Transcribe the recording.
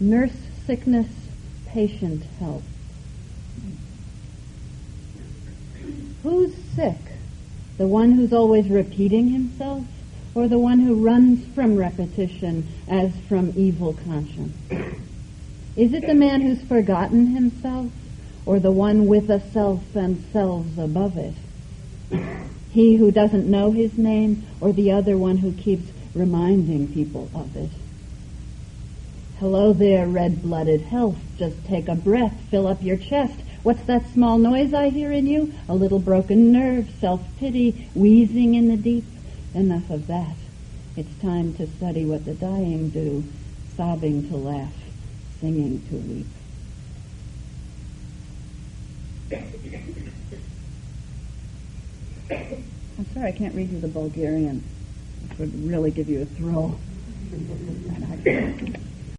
Nurse sickness, patient health. Who's sick? The one who's always repeating himself, or the one who runs from repetition as from evil conscience? Is it the man who's forgotten himself, or the one with a self and selves above it? He who doesn't know his name, or the other one who keeps reminding people of it? Hello there, red-blooded health. Just take a breath, fill up your chest. What's that small noise I hear in you? A little broken nerve, self-pity, wheezing in the deep. Enough of that. It's time to study what the dying do, sobbing to laugh, singing to weep. I'm sorry, I can't read you the Bulgarian, which would really give you a thrill.